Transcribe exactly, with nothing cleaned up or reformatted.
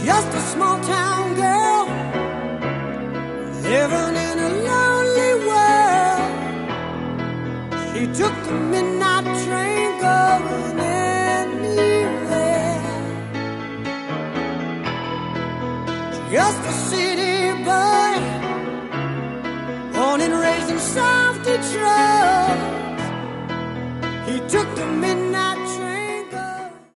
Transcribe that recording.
Just a small town girl living in a lonely world. She took the midnight train going anywhere. Just a city boy, born and raised in South Detroit. He took the midnight